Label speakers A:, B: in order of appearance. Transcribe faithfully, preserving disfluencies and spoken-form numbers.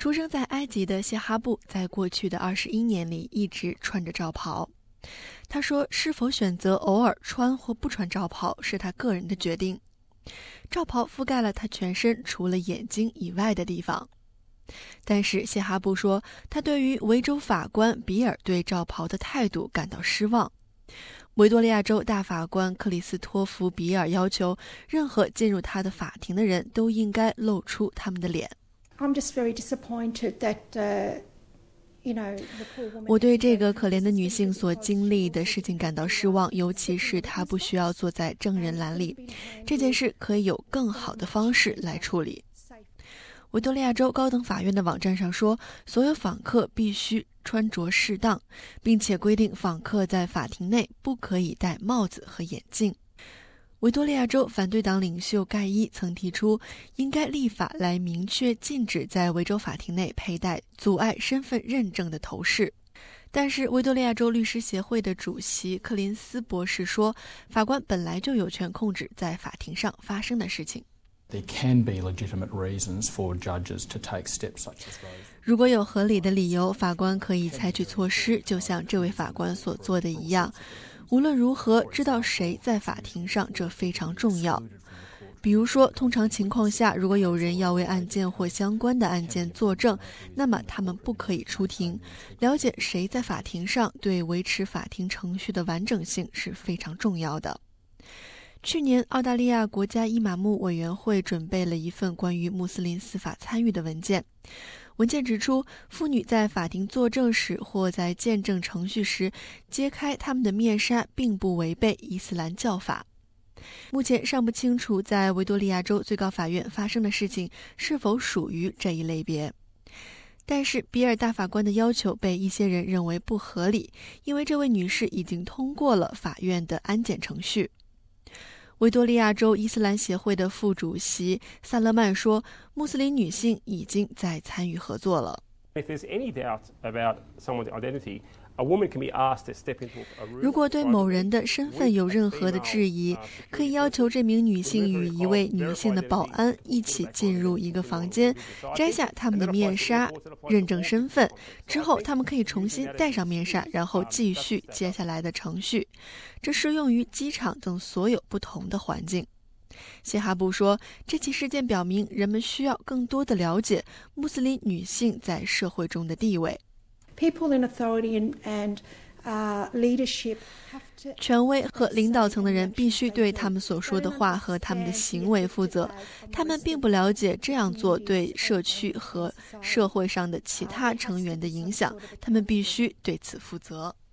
A: 出生在埃及的谢哈布在过去的二十一年里一直穿着罩袍。他说，是否选择偶尔穿或不穿罩袍是他个人的决定。罩袍覆盖了他全身除了眼睛以外的地方。但是谢哈布说，他对于维州法官比尔对罩袍的态度感到失望。维多利亚州大法官克里斯托弗·比尔要求任何进入他的法庭的人都应该露出他们的脸。
B: I'm just very disappointed that, uh, you know, the poor woman...
A: 我对这个可怜的女性所经历的事情感到失望，尤其是她不需要坐在证人栏里。这件事可以有更好的方式来处理。维多利亚州高等法院的网站上说，所有访客必须穿着适当，并且规定访客在法庭内不可以戴帽子和眼镜。维多利亚州反对党领袖盖伊曾提出，应该立法来明确禁止在维州法庭内佩戴阻碍身份认证的头饰。但是维多利亚州律师协会的主席克林斯博士说，法官本来就有权控制在法庭上发生的事情。
C: There can be legitimate reasons for judges to take steps such as those.
A: 如果有合理的理由，法官可以采取措施，就像这位法官所做的一样。无论如何，知道谁在法庭上，这非常重要。比如说，通常情况下，如果有人要为案件或相关的案件作证，那么他们不可以出庭。了解谁在法庭上，对维持法庭程序的完整性是非常重要的。去年，澳大利亚国家伊玛目委员会准备了一份关于穆斯林司法参与的文件。文件指出，妇女在法庭作证时或在见证程序时揭开她们的面纱，并不违背伊斯兰教法。目前尚不清楚在维多利亚州最高法院发生的事情是否属于这一类别。但是比尔大法官的要求被一些人认为不合理，因为这位女士已经通过了法院的安检程序。维多利亚州伊斯兰协会的副主席萨勒曼说，穆斯林女性已经在参与合作了。如果对某人的身份有任何的质疑，可以要求这名女性与一位女性的保安一起进入一个房间，摘下她们的面纱，认证身份，之后她们可以重新戴上面纱，然后继续接下来的程序。这适用于机场等所有不同的环境。谢哈布说，这起事件表明人们需要更多的了解穆斯林女性在社会中的地位。
B: People in authority and, and uh, leadership have to...
A: 权威和领导层的人必须对他们所说的话和他们的行为负责。他们并不了解这样做对社区和社会上的其他成员的影响，他们必须对此负责。